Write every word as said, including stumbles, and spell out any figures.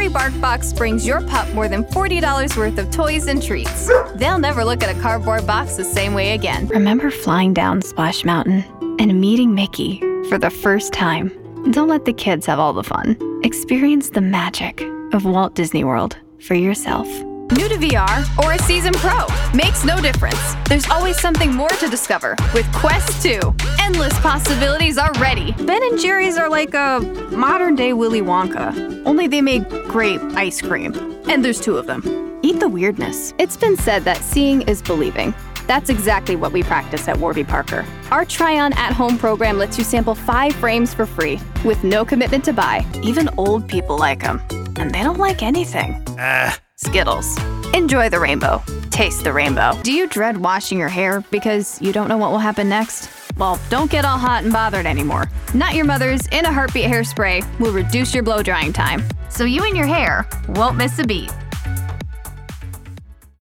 Warby BarkBox brings your pup more than forty dollars worth of toys and treats. They'll never look at a cardboard box the same way again. Remember flying down Splash Mountain and meeting Mickey for the first time? Don't let the kids have all the fun. Experience the magic of Walt Disney World for yourself. New to V R or a Season Pro, makes no difference. There's always something more to discover with Quest two. Endless possibilities already. Ben and Jerry's are like a modern-day Willy Wonka, only they make great ice cream. And there's two of them. Eat the weirdness. It's been said that seeing is believing. That's exactly what we practice at Warby Parker. Our Try-On at-home program lets you sample five frames for free with no commitment to buy. Even old people like them, and they don't like anything. Ah. Skittles. Enjoy the rainbow. Taste the rainbow. Do you dread washing your hair because you don't know what will happen next? Well, don't get all hot and bothered anymore. Not Your Mother's In a Heartbeat hairspray will reduce your blow drying time, so you and your hair won't miss a beat.